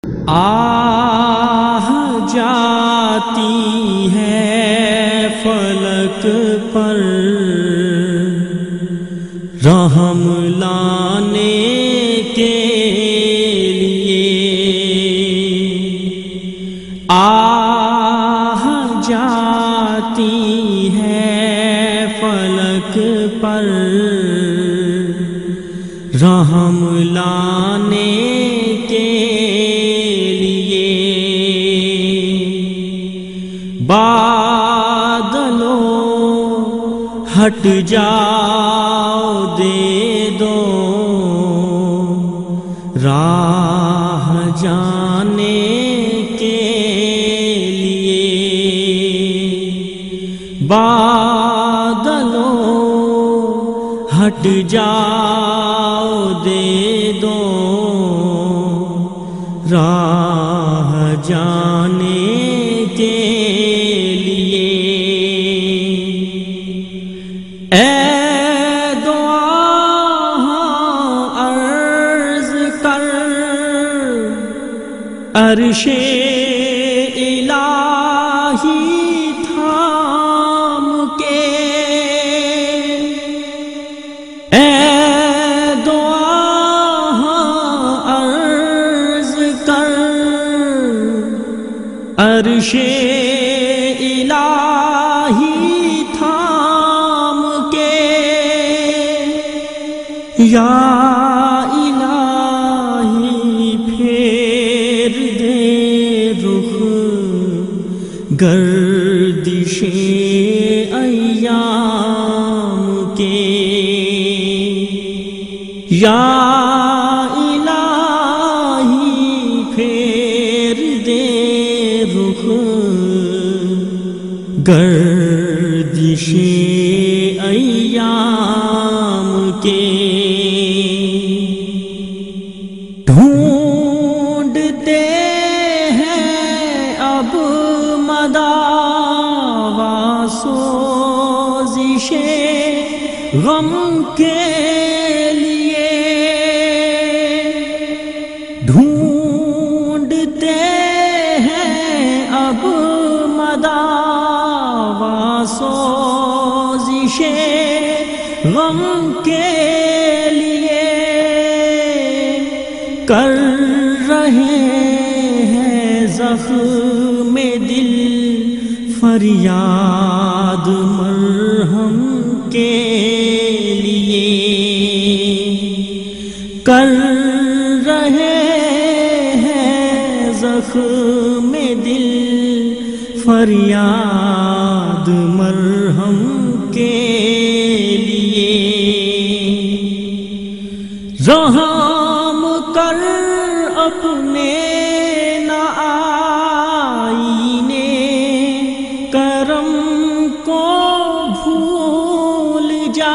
آہ جاتی ہے فلک پر رحم لانے کے لیے، آہ جاتی ہے فلک پر رحم لانے کے لیے، بادلوں ہٹ جاؤ دے دو راہ جانے کے لیے، بادلوں ہٹ جاؤ دے دو راہ جانے کے لیے، اے دعا عرض کر عرش الہی تھام کے، اے دعا عرض کر عرش الہی تھام کے، یا الہی پھیر دے رخ گردش ایام کے، یا الہی پھیر دے رخ گردش ایام کے، ڈھونڈتے ہیں اب مداوا سوزش غم کے لیے، ڈھونڈتے ہیں اب مداوا سوزش غم کے لیے، کر رہے ہیں زخم دل فریاد مرہم کے لیے، کر رہے ہیں زخم دل فریاد مرہم کے لیے، رحم کر اپنے نہ آئینے کرم کو بھول جا،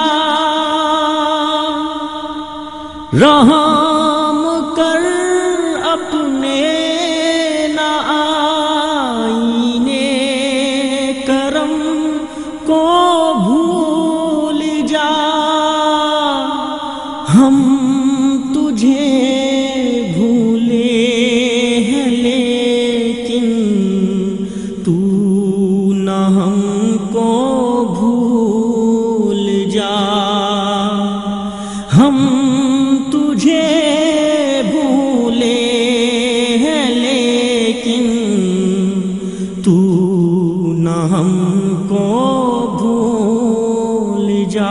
رحم کر اپنے نہ آئینے کرم کو بھول جا، ہم تجھے بھولے ہیں لیکن تو نہ ہم کو بھول جا، ہم تجھے بھولے ہیں لیکن تو نہ ہم کو بھول جا،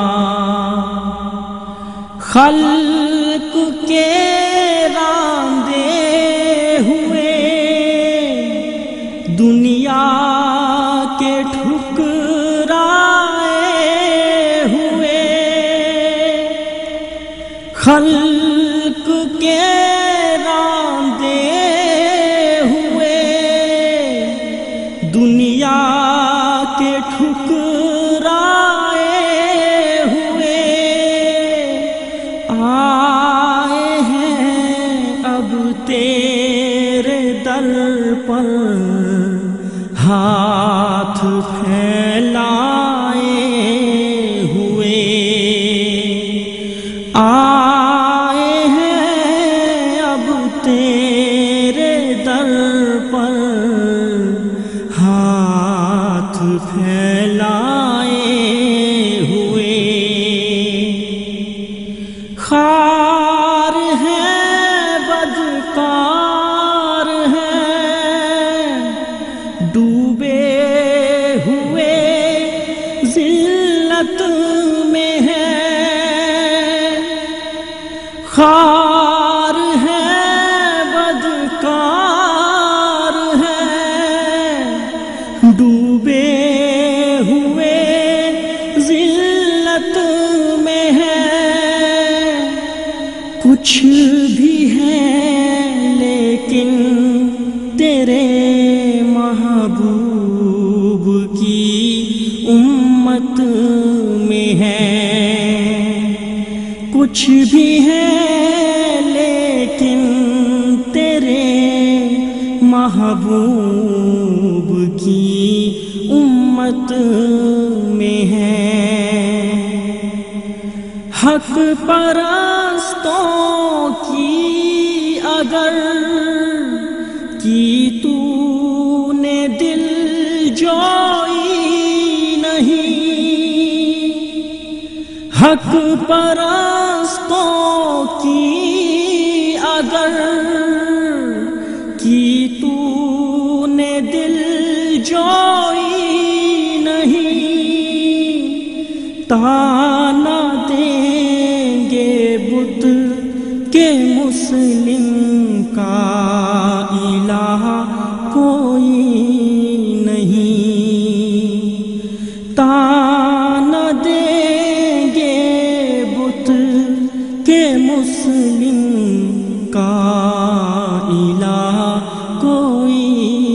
خلق کے راندے ہوئے دنیا کے ٹھکرائے ہوئے، خلق کے راندے ہوئے دنیا کے ٹھکرائے ہوئے، آئے ہیں اب تیرے در پر ہاتھ پھیلائے ہوئے، آئے ہیں اب تیرے محبوب کی امت میں ہے، کچھ بھی ہے لیکن تیرے محبوب کی امت میں ہے۔ حق پرستوں کی اگر کی تو نے دل جوئی نہیں، حق پرستوں کی اگر کی تو نے دل جوئی نہیں، تانا دیں گے بت کے مسلم کا الہ کوئی نہیں، تانا دیں گے بت کے مسلم کا الہ کوئی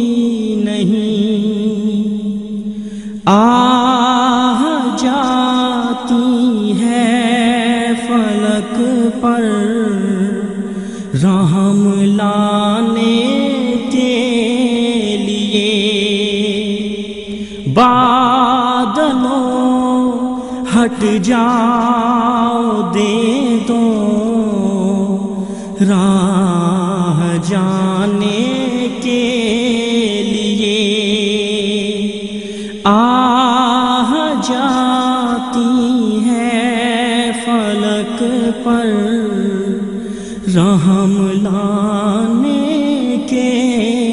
نہیں۔ آہ جاتی ہے فلک پر رحم لانے کے لیے، بادلوں ہٹ جاؤ دے دو راہ جانے کے لیے، آہ جاتی ہے فلک پر رحم لانے کے